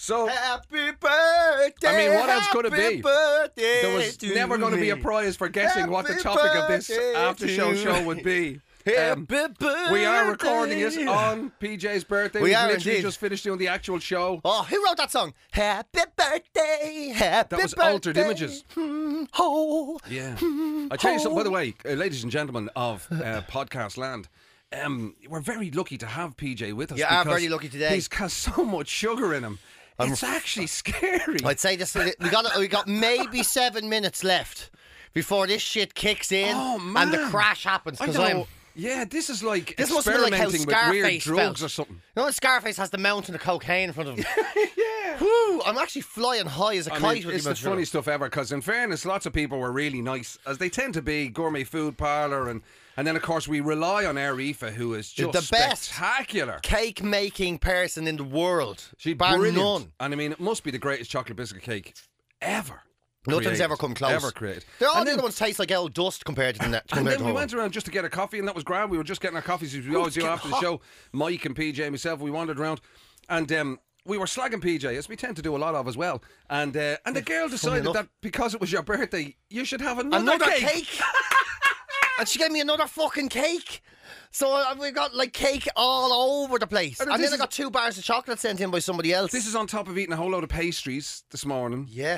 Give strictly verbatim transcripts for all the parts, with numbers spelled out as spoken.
So happy birthday. I mean, what else could it be? Birthday there was to never going to be a me. prize for guessing what the Happy topic of this birthday after show to show me. would be. Um, Happy birthday. we are recording it on P J's birthday. We We've are literally indeed. just finished doing the actual show. Oh, who wrote that song? Happy birthday, happy That was birthday. Altered Images. Hmm, ho. Yeah. I tell you something, by the way, uh, ladies and gentlemen of uh, podcast land, um, we're very lucky to have P J with us. You are because very lucky today. He's got so much sugar in him. It's actually scary. I'd say this. We got we got maybe seven minutes left before this shit kicks in Oh, man. and the crash happens. I Because don't I'm. know. Yeah, this is like This must be like how experimenting with weird Scarface drugs felt. or something. You know when Scarface has the mountain of cocaine in front of him? Yeah. Woo, I'm actually flying high as a I kite mean, with it's the the funny stuff ever, because in fairness, lots of people were really nice, as they tend to be, gourmet food parlour, and, and then of course we rely on Arifa, who is just The best spectacular. cake making person in the world. She's bar brilliant. none. And I mean, it must be the greatest chocolate biscuit cake ever. Nothing's created. ever come close. Ever created. They're all And the then- other ones taste like old dust compared to the net. And compared then to we the went around just to get a coffee, and that was grand. We were just getting our coffees, as we always do get after the hot. show. Mike and P J and myself, we wandered around, and um, we were slagging P J, as we tend to do a lot of as well. And uh, and the girl decided enough. that because it was your birthday, you should have another, Another cake. cake. And she gave me another fucking cake. So uh, we got like cake all over the place. And And, this then I is- got two bars of chocolate sent in by somebody else. This is on top of eating a whole load of pastries this morning. yeah.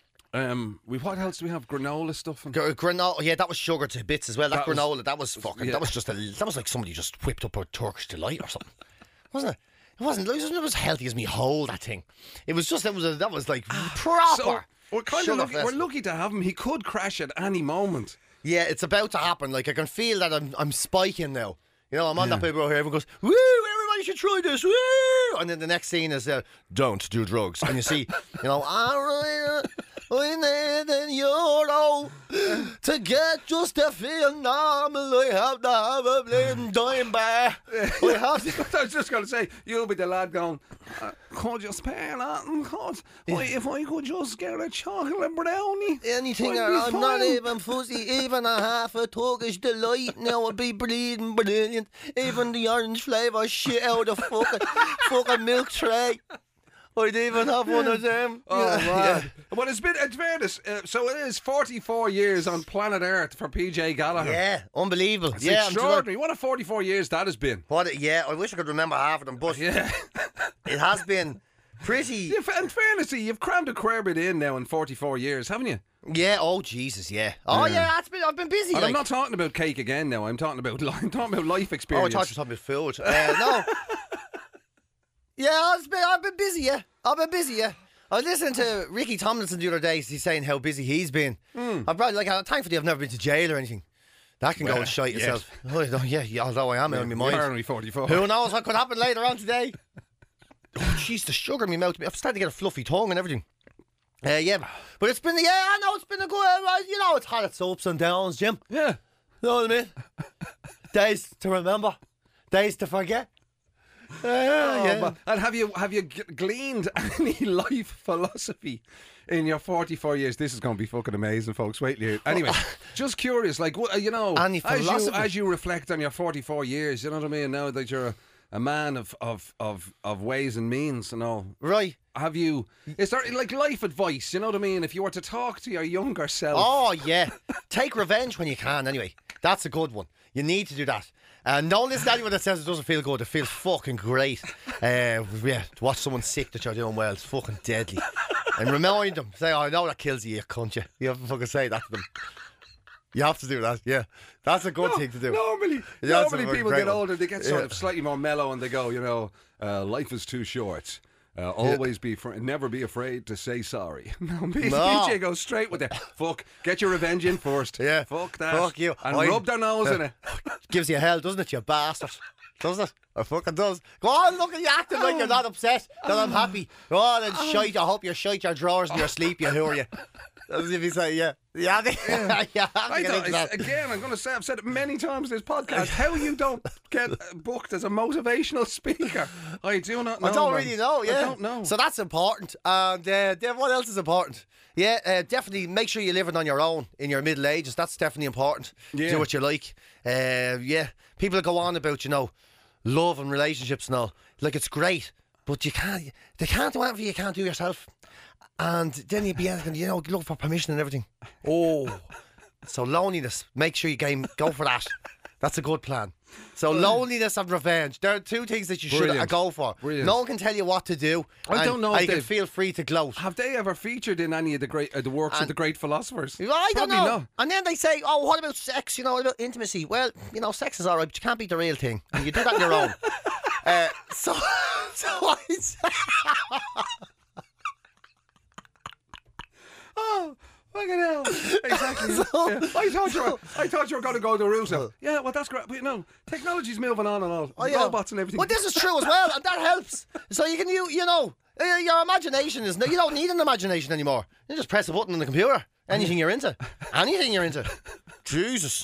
Um, we what else do we have? Granola stuff. And Gr- granola, yeah, that was sugar to bits as well. That, That was- granola, that was fucking. yeah. That was just a. That was like somebody just whipped up a Turkish delight or something, wasn't it? It wasn't. It wasn't as healthy as me whole that thing. It was just. It was. A, that was like proper. so we're kind sugar of lucky, we're festival. lucky to have him. He could crash at any moment. Yeah, it's about to happen. Like I can feel that I'm. I'm spiking now. You know, I'm on Yeah. that paper over here. Everyone goes, "Woo! Everybody should try this." Woo! And then the next scene is, uh, "Don't do drugs." And you see, you know, I need an euro to get just a feel normal. I have to have a bleeding dime bar. I have to. I was just going to say, you'll be the lad going, uh, could you spare that? And could, why, if I could just get a chocolate brownie. Anything, I'd be I'm not fine." even fuzzy, even a half a Turkish delight. Now I'd be bleeding brilliant. Even the orange flavour shit out of fucking, fucking milk tray. I'd even have one of them. Oh, Yeah. man. Well, it's been, it's fairness. Uh, so it is forty-four years on planet Earth for P J Gallagher. Yeah, unbelievable. It's yeah, I'm sure- extraordinary. What a forty-four years that has been. What? A, yeah, I wish I could remember half of them, but Yeah. it has been pretty. Yeah, in fairness, to you, you've crammed a queer bit in now in forty-four years, haven't you? Yeah. Oh Jesus. Yeah. Oh Yeah. yeah. That's been. I've been busy. And like. I'm not talking about cake again now. I'm talking about li- I'm talking about life Oh, I experience. thought you were talking about food. Uh, no. Yeah, I've been, I've been busy, yeah. I've been busy, yeah. I was listening to Ricky Tomlinson the other day. He's saying how busy he's been. Mm. I'm probably like, uh, thankfully, I've never been to jail or anything. That can go Well, and shite yes. yourself. Oh, no, yeah, yeah, although I am out of my You're mind. only forty-four. Who knows what could happen later on today? Oh, jeez, the sugar in my mouth. I'm starting to get a fluffy tongue and everything. Uh, yeah, but it's been, yeah, I know it's been a good, uh, you know, it's had its ups and downs, Jim. Yeah. You know what I mean? Days to remember, days to forget. Uh, Oh, yeah. man. And have you have you g- gleaned any life philosophy in your forty-four years? This is going to be fucking amazing, folks. Wait till you. Anyway, just curious, like what you know, Any as you philosophy? as you reflect on your forty-four years, you know what I mean. Now that you're a, a man of, of of of ways and means and all. Right. Have you? Is there like life advice? You know what I mean? If you were to talk to your younger self, Oh, yeah. Take revenge when you can, anyway. That's a good one. You need to do that. And don't listen to anyone that says it doesn't feel good. It feels fucking great. Uh, yeah, to watch someone sick that you're doing well, it's fucking deadly. And remind them, say, oh, I know that kills you, you cunt you. You have to fucking say that to them. You have to do that, yeah. That's a good No, thing to do. Normally, Yeah, that's normally a people great get one. older, they get sort Yeah. of slightly more mellow, and they go, you know, uh, life is too short. Uh, always be, fr- never be afraid to say sorry. No, P- No. P J goes straight with the fuck. Get your revenge in first. Yeah. fuck that. Fuck you. and I- rub their nose in it. Gives you hell, doesn't it, you bastard? Doesn't it? It fucking does. Go on, look at you acting like you're not upset that I'm happy. Go on and shite. I hope you shite your drawers in your sleep, you who are you? As if you say, yeah. Yeah, yeah. yeah I get don't, into that. again, I'm going to say, I've said it many times in this podcast, how you don't get uh, booked as a motivational speaker. I do not know. I don't man. really know, yeah. I don't know. So that's important. And uh, then what else is important? Yeah, uh, definitely make sure you're living on your own in your middle ages. That's definitely important. Yeah. Do what you like. Uh, yeah. People go on about, you know, love and relationships and all. Like, it's great. but you can't. They can't do anything you can't do yourself. And then you'd be asking, you know, look for permission and everything. Oh, so loneliness. Make sure you game go for that. That's a good plan. So loneliness and revenge. There are two things that you Brilliant. should go for. Brilliant. No one can tell you what to do. I and, don't know And if you can they've- feel free to gloat. Have they ever featured in any of the great uh, the works of And- the great philosophers? Well, I don't Probably know. not. And then they say, oh, what about sex? You know, what about intimacy? Well, you know, sex is all right, but you can't beat the real thing. And you do that on your own. uh, so, so I say, Oh, fucking hell! Exactly. So- Yeah. I thought you were. I thought you were going to go the route of. Yeah, well, that's great. But you know, technology's moving on and all. oh, yeah. Robots and everything. Well, this is true as well, and that helps. So you can, you, you know, uh, your imagination is, you don't need an imagination anymore. You just press a button on the computer. Anything you're into. Anything you're into. Jesus.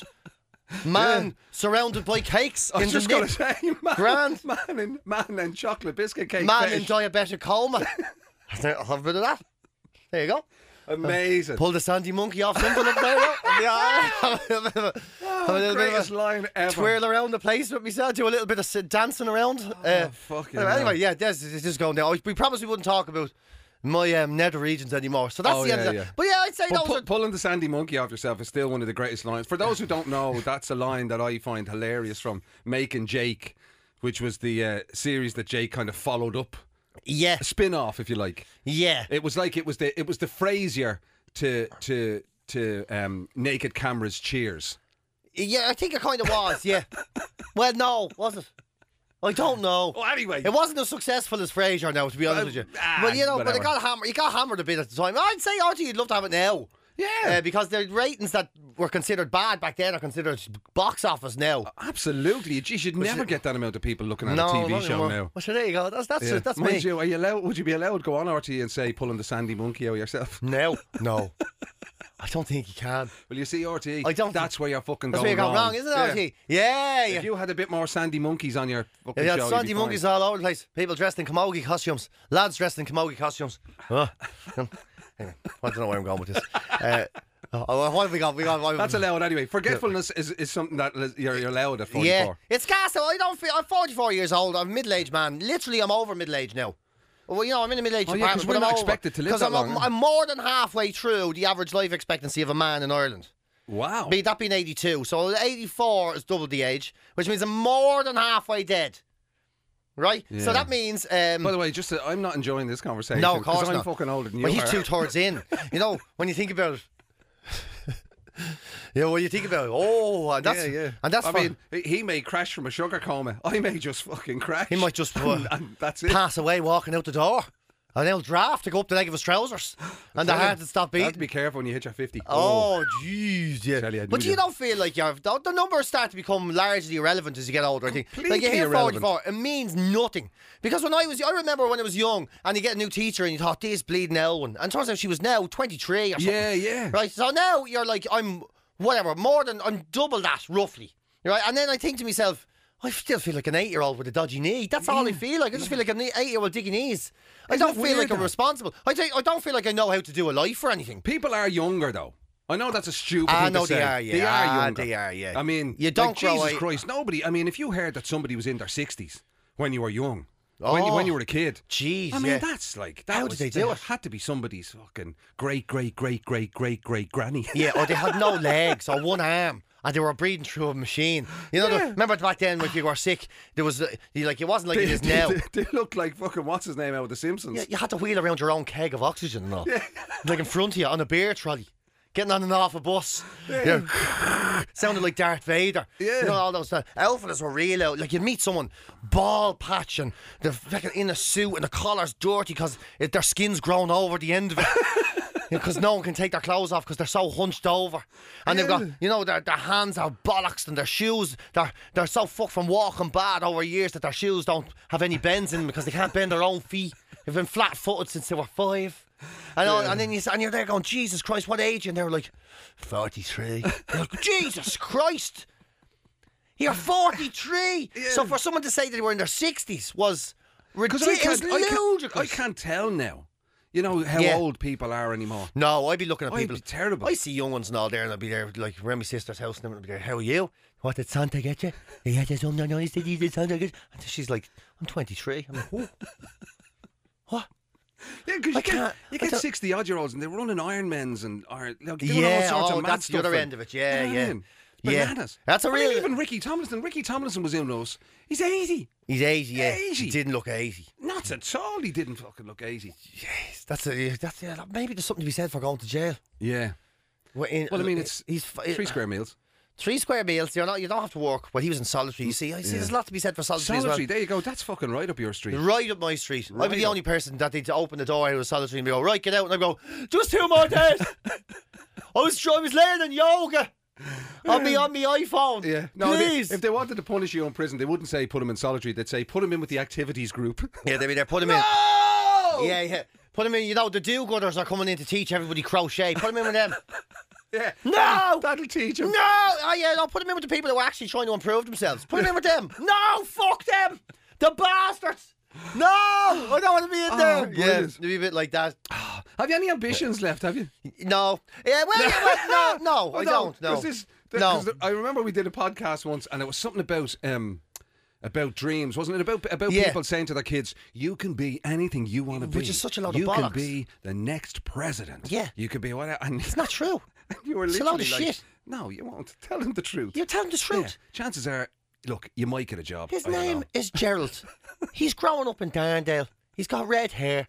Man Yeah. surrounded by cakes I in was just the going nip. to say, man, Grand. man, and man and chocolate biscuit cake. Man fish. in diabetic coma. I'll have a bit of that. There you go. Amazing. Pull the Sandy monkey off something up there. Yeah. Have a bit of a- have a Oh, little bit of greatest a line ever. twirl around the place with myself, do a little bit of s- dancing around. uh, fucking anyway, hell. yeah, this is just going down. We promised we wouldn't talk about my um, nether regions anymore. So that's Oh, the end yeah, of that. yeah. But yeah, I'd say But those pu- are. pulling the Sandy monkey off yourself is still one of the greatest lines. For those who don't know, that's a line that I find hilarious from Making Jake, which was the uh, series that Jake kind of followed up, Yeah, a spin-off, if you like. yeah. It was like it was the it was the Frasier to to to um, Naked Camera's Cheers. Yeah, I think it kind of was, yeah. Well, no, was it? I don't know. Oh, anyway, It wasn't as successful as Frasier now, to be honest Uh, with you. ah, but you know, but whatever. it got hammered. It got hammered a bit at the time. I'd say, Archie, you'd love to have it now. yeah, Uh, because the ratings that were considered bad back then are considered box office now. absolutely. You should never get that amount of people looking at no, a T V not show anymore. now. Well, sure, there you go. That's that's Yeah. that's Mind me. you, are you allowed, would you be allowed to go on R T and say pulling the Sandy monkey out yourself? No, no. I don't think you can. Well, you see, R T, I don't that's where you're fucking That's where going you go wrong, isn't it, Yeah. Archie? Yeah, yeah. If you had a bit more Sandy monkeys on your fucking Yeah, show, Sandy you'd be monkeys fine. all over the place. People dressed in camogie costumes. Lads dressed in camogie costumes. Oh. Anyway, I don't know where I'm going with this. Uh, oh, what have we got? We got. What That's allowed anyway. Forgetfulness is, is something that you're, you're allowed at forty-four. Yeah, it's gas. though. I don't feel. I'm forty-four years old. I'm a middle-aged man. Literally, I'm over middle-age now. Well, you know, I'm in a middle-aged Oh, yeah, 'cause apartment, we're but not I'm over. expected to live 'Cause that I'm, long, I'm more than halfway through the average life expectancy of a man in Ireland. Wow. Be that being eighty-two, so eighty-four is double the age, which means I'm more than halfway dead. Right? Yeah. So that means. Um, By the way, just uh, I'm not enjoying this conversation. No, of course 'cause I'm not. fucking older than you well, he's are. two thirds in. You know, when you think about it. You know, when you think about it, oh, and that's, yeah, yeah. and that's I for- mean, he may crash from a sugar coma. I may just fucking crash. He might just and, and that's it. pass away walking out the door. And they'll draft to go up the leg of his trousers. And the Tell you, heart to stop you have to beating. be careful when you hit your fifty. Oh, jeez, yeah. Tell you, I but do you you. don't feel like you're, the, the numbers start to become largely irrelevant as you get older. I think. Like you Completely hit irrelevant. forty-four, it means nothing. Because when I was, I remember when I was young, and you get a new teacher, and you thought, this bleeding Elwyn. And turns out she was now twenty-three or something. Yeah, yeah. Right, so now you're like, I'm, whatever, more than, I'm double that, roughly. Right, and then I think to myself, I still feel like an eight-year-old with a dodgy knee. That's all I feel like. I just feel like an eight-year-old digging knees. I Isn't don't it feel like weird, I'm though? responsible. I think I don't feel like I know how to do a life or anything. People are younger though. I know that's a stupid I thing know to say. they are, yeah. They are Ah, younger. they are, yeah. I mean, You don't like, grow Jesus out- Christ, nobody. I mean, if you heard that somebody was in their sixties when you were young, when, you, Oh. when you were a kid, Jeez, I mean, yeah. that's like that How did was, they do that it? Had to be somebody's fucking great, great, great, great, great, great granny. Yeah, or they had no legs or one arm. And they were breathing through a machine. You know, the, Yeah. remember back then when you were sick, there was, uh, you, like, it wasn't like They, it is they, now. they, they look like fucking what's his name out of The Simpsons. Yeah, you had to wheel around your own keg of oxygen and all. Like in front of you on a beer trolley. Getting on and off a bus. Yeah. Sounded like Darth Vader. Yeah. You know, all those stuff. Outfitters were real out. Like, you'd meet someone, ball patch, and they're fucking in a suit, and the collar's dirty because their skin's grown over the end of it. Because no one can take their clothes off because they're so hunched over. And they've got, you know, their, their hands are bollocks and their shoes, they're, they're so fucked from walking bad over years that their shoes don't have any bends in them because they can't bend their own feet. They've been flat-footed since they were five. And, all, and then you, and you're there going, Jesus Christ, what age? And they were like, forty-three. You're like, Jesus Christ. You're forty-three. Yeah. So for someone to say that they were in their sixties was Because ridiculous. I can't, I, can't, I ludicrous. can't tell now. You know how Yeah. old people are anymore. No, I'd be looking at I'd people. be terrible. I see young ones and all there, and I'd be there, like, around my sister's house, and I'd be there, how are you? What did Santa get you? He had his own noise, did he? Did Santa get you? And she's like, I'm twenty-three. I'm like, whoa. What? Yeah, because I you get, can't- you I get don't- sixty odd year olds and they're running Ironmans and are like, doing Yeah, all sorts oh, of mad that's the stuff. other and- end of it. Yeah, You know what I yeah. mean? Yeah. Bananas. That's a I mean, real- even Ricky Tomlinson. Ricky Tomlinson was in us. He's eighty. He's eighty, yeah. eighty. He didn't look eighty. Not at all. He didn't fucking look eighty. Yes, that's a, that's a, maybe there's something to be said for going to jail. Yeah. Well, in- Well, I mean, it's he's Three square meals. Three square meals. You're not. You don't have to work. Well, he was in solitary. You see, I see. Yeah. There's a lot to be said for solitary, Solitary. as There you go. That's fucking right up your street. well. Right up my street. I'd be Right the up. only person that they'd open the door out of solitary and be go, right, get out, and I go, just two more days. I was I was learning yoga on me on my iPhone. Yeah. No, they- please. if they wanted to punish you in prison, they wouldn't say put him in solitary. They'd say put him in with the activities group. yeah, they'd be there. Put him in. No! Yeah, yeah. Put him in. You know, the do-gooders are coming in to teach everybody crochet. Put him in with them. Yeah. No! That'll teach him. No! Oh, yeah, no, put him in with the people who are actually trying to improve themselves. Put him in with them. No! Fuck them! The bastards! No! I don't want to be in Oh, there. Yeah, brilliant. it'd be a bit like that. Have you any ambitions left? Have you? No. Yeah, well, yeah, well no, no, I Well, don't. No. 'cause This, th- No. 'cause th- I remember we did a podcast once, and it was something about um, about dreams, wasn't it? About about Yeah. people saying to their kids, "You can be anything you want to be." Which is such a load of You can bollocks. be the next president. Yeah. You could be whatever. And It's not true. you were It's a literally load of like, shit. "No, you won't. Tell them the truth." You're telling the Yeah. truth. Chances are, look, you might get a job. His I don't name know. is Gerald. He's growing up in Darndale. He's got red hair.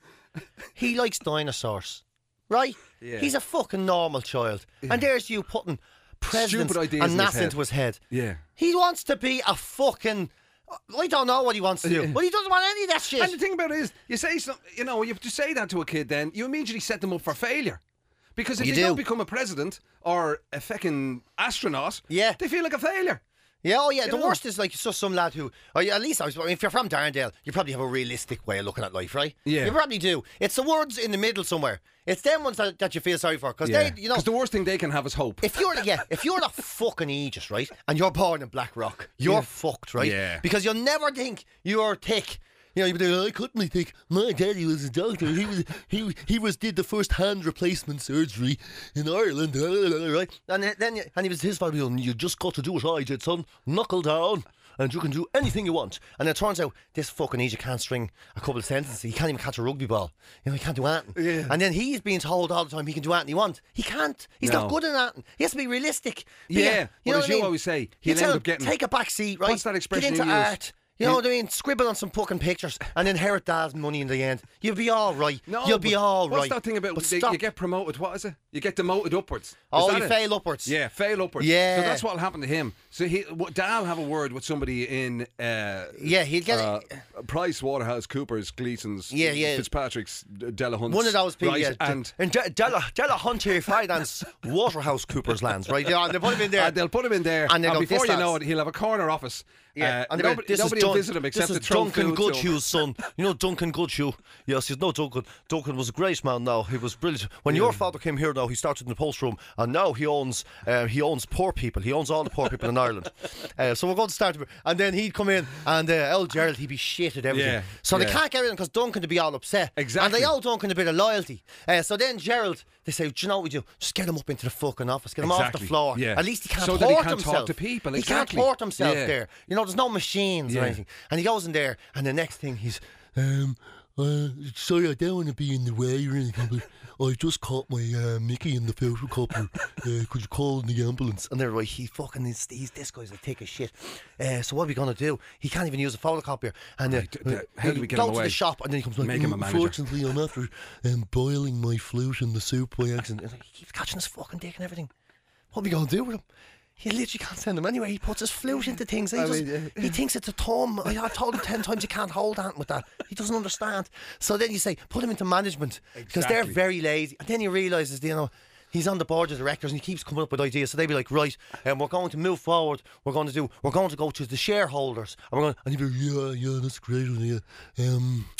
He likes dinosaurs. Right? Yeah. He's a fucking normal child. And there's you putting presidents Stupid ideas and in his NASA head. into his head. Yeah. He wants to be a fucking. I don't know what he wants to do, Yeah. but he doesn't want any of that shit. And the thing about it is, you say something, you know, you have to say that to a kid, then you immediately set them up for failure. Because if You they do. don't become a president or a fucking astronaut, Yeah. they feel like a failure. Yeah, oh yeah. The know? worst is like it's just some lad who, or at least I was, I mean, if you're from Darndale, you probably have a realistic way of looking at life, right? Yeah. You probably do. It's the words in the middle somewhere. It's them ones that, that you feel sorry for because they, you know. Because the worst thing they can have is hope. If you're the, yeah, if you're the fucking Aegis, right, and you're born in Blackrock, you're Yeah. fucked, right? Yeah. Because you'll never think you're thick. You know, you'll be like, I couldn't think. My daddy was a doctor. He was he he was did the first hand replacement surgery in Ireland, right? And then- then you, and he was his father. You just got to do what I did, son. Knuckle down. And you can do anything you want. And it turns out this fucking Aegis can't string a couple of sentences. He can't even catch a rugby ball. You know, he can't do anything. Yeah. And then he's being told all the time he can do anything he wants. He can't. He's No. not good at anything. He has to be realistic. But Yeah, you but know as what you I mean? always say, You he'll tell end him, up getting- take a back seat, right? What's that expression Get into you use? art. You know what I mean? Scribble on some fucking pictures and inherit dad's money in the end. You'll be all right. No, You'll be but all right. What's that thing about But they, stop. you get promoted? What is it? You get demoted upwards. Is Oh, that you it? fail upwards. Yeah, fail upwards. Yeah. So that's what'll happen to him. So he, what, Dal have a word with somebody in uh, Yeah, he'll get uh, Price, Waterhouse, Coopers, Gleason's, Yeah, yeah. Fitzpatrick's, D- Delahunt's. one of those people, right? yeah. and and De- Della, Della Hunter Finance Waterhouse Cooper's lands, right? Yeah, and they put him in there. and they'll put him in there, And they go, before "This you know lad's-" it, he'll have a corner office. Yeah, uh, and they're nobody, like, this nobody is will Dun- visit him except this to is throw Duncan food to him. Goodhue's son. You know Duncan Goodhue? Yes, you know Duncan. Duncan was a great man. Now he was brilliant. When your father came here, now he started in the post room, and now he owns uh, he owns poor people. He owns all the poor people in Ireland. Uh, so we're going to start, and then he'd come in, and uh, El Gerald he'd be shit at everything. Yeah, so they yeah. can't get rid of him because Duncan would be all upset. Exactly. And they owe Duncan a bit of loyalty. Uh, so then Gerald, they say, do you know what we do? Just get him up into the fucking office. Get him off the Exactly, floor. yeah. At least he can't So hurt that he can't himself. talk to people, He exactly. can't hurt himself Yeah. there. You know, there's no machines or Yeah. anything. And he goes in there, and the next thing he's, um, uh, sorry, I don't want to be in the way or anything, but I just caught my uh, Mickey in the photocopter. Uh, could you call in the ambulance? And they're like, he fucking is, he's, this guy's a take a shit. Uh, so what are we going to do? He can't even use a photocopier. And uh, Right, d- d- how do we get go him to away? the shop, and then he comes like, Make him a "Mm, manager." unfortunately, I'm after um, boiling my flute in the soup by accident. And he keeps catching his fucking dick and everything. What are we going to do with him? He literally can't send him anywhere. He puts his flute into things. He, I just, mean, yeah. he thinks it's a thumb. I, I've told him ten times he can't hold on with that. He doesn't understand. So then you say, put him into management because they're Exactly. very lazy. And then he realises, you know, he's on the board of directors and he keeps coming up with ideas. So they'd be like, right, um, we're going to move forward. We're going to do. We're going to go to the shareholders. And we're going. And he'd be like, yeah, yeah, that's a great idea. Um.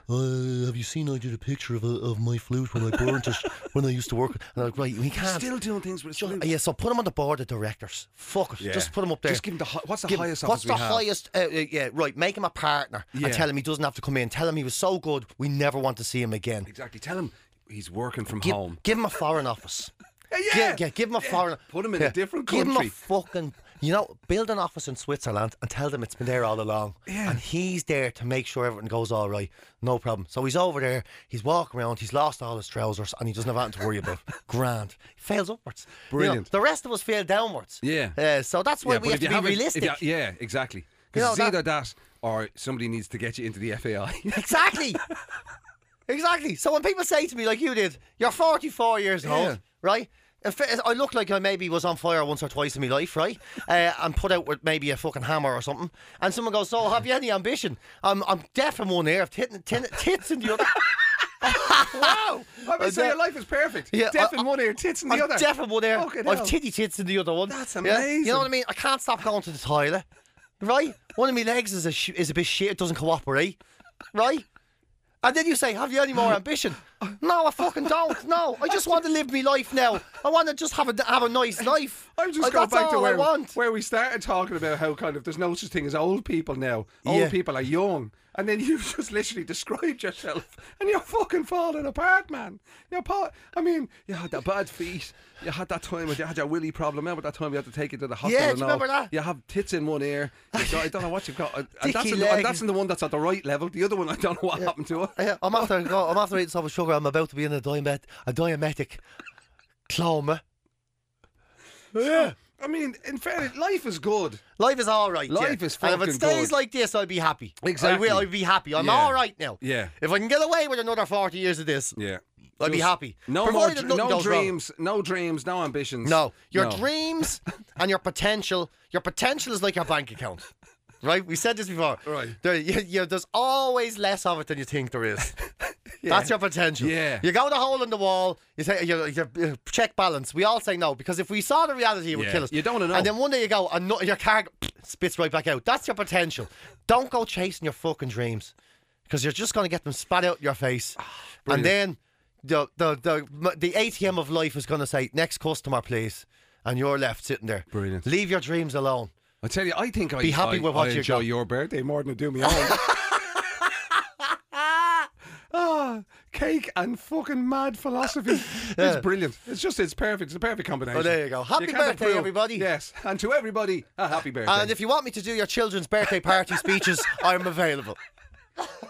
uh, have you seen I did a picture of, a, of my flute when I burnt it when I used to work? And I'm like, right, we can't. Still doing things with his flute. Yeah, so put him on the board of directors. Fuck it. Yeah. Just put him up there. Just give him the hi- what's the Give- highest What's office the we have? highest? Uh, uh, yeah, right. Make him a partner Yeah. and tell him he doesn't have to come in. Tell him he was so good, we never want to see him again. Exactly. Tell him he's working from Give, home. give him a foreign office. Yeah, Yeah, yeah. yeah, give him a Yeah. foreign. Put him in yeah. a different Give him country. a fucking. You know, build an office in Switzerland and tell them it's been there all along. Yeah. And he's there to make sure everything goes all right. No problem. So he's over there, he's walking around, he's lost all his trousers, and he doesn't have anything to worry about. Grand. He fails upwards. You know, Brilliant. the rest of us fail downwards. Yeah. Uh, so that's why Yeah, we but have if to you be have it- if realistic. you- yeah, exactly. You Because know, it's that- either that or somebody needs to get you into the F A I. Exactly. Exactly. So when people say to me, like you did, you're forty-four years Yeah. old, right? If it- I look like I maybe was on fire once or twice in my life, right? Uh, and put out with maybe a fucking hammer or something. And someone goes, so have you any ambition? I'm, I'm deaf in one ear, I've tit- tit- tits in the other. Wow! I mean, so Uh, your life is perfect. Yeah, Deaf I- in one ear, tits in the I'm other. deaf in one ear, Fucking I've hell. titty tits in the other one. That's Yeah? amazing. You know what I mean? I can't stop going to the toilet, right? One of my legs is a, sh- is a bit shit, it doesn't cooperate, right? And then you say, have you any more ambition? No, I fucking don't. No, I just want to live my life now. I want to just have a have a nice life. I'm just Like, going that's back to all I where, want. where we started talking about how kind of there's no such thing as old people now. Old Yeah. people are young. And then you've just literally described yourself and you're fucking falling apart, man. You're pa- I mean, you had that bad feet. You had that time when you had your willy problem. Remember that time we had to take you to the hospital? Yeah, and do you all? remember that? You have tits in one ear. You've got- I don't know what you've got. And that's, Dicky in, leg. and that's in the one that's at the right level. The other one, I don't know what happened to it. Yeah, I'm after go, I'm after eating so much sugar. I'm about to be in a diamet a diametic cloma. Yeah. I mean, in fairness, life is good. Life is all right. Life yeah. is And if fucking it stays good. like this, I'll be happy. Exactly. I will. I'll be happy. I'm Yeah. all right now. Yeah. If I can get away with another forty years of this, Yeah. I'd be Just happy. No more, Provided dr- nothing no goes wrong. dreams, no dreams, no ambitions. No, your No. dreams and your potential. Your potential is like your bank account, right? We said this before. Right. There, you, you, there's always less of it than you think there is. That's your potential. Yeah. You go the hole in the wall. You say you, you, you check balance. We all say no because if we saw the reality, it would Yeah. kill us. You don't wanna know. And then one day you go and no, your car spits right back out. That's your potential. Don't go chasing your fucking dreams because you're just going to get them spat out your face. and brilliant. then the the the the A T M of life is going to say next customer, please, and you're left sitting there. Brilliant. Leave your dreams alone. I tell you, I think I Be happy I, with what I you enjoy got. your birthday more than I do my own. Ah, cake and fucking mad philosophy. Yeah. It's brilliant. It's just, it's perfect. It's a perfect combination. Oh, there you go. Happy can't birthday, approve. everybody. Yes, and to everybody, a happy birthday. And if you want me to do your children's birthday party speeches, I'm available.